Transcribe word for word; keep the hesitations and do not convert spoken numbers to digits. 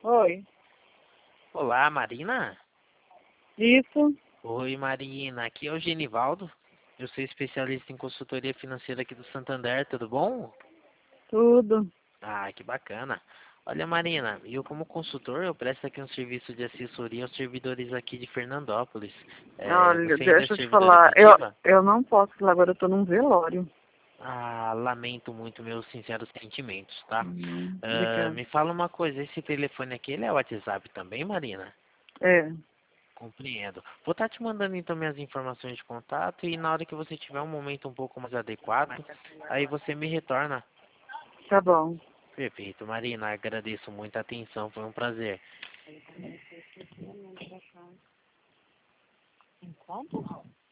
Oi. Olá, Marina? Isso? Oi, Marina. Aqui é o Genivaldo. Eu sou especialista em consultoria financeira aqui do Santander, tudo bom? Tudo. Ah, que bacana. Olha, Marina, eu como consultor, eu presto aqui um serviço de assessoria aos servidores aqui de Fernandópolis. É, Olha, você ainda é deixa eu te servidora falar. Eu, efetiva? eu não posso falar agora, eu tô num velório. Ah, lamento muito meus sinceros sentimentos, tá? Hum, Ah, obrigada. me fala uma coisa, esse telefone aqui, ele é WhatsApp também, Marina? É, Compreendo. Vou estar te mandando então minhas informações de contato e na hora que você tiver um momento um pouco mais adequado, aí você me retorna. tá bom. Perfeito, Marina. Agradeço muito a atenção, foi um prazer. Enquanto?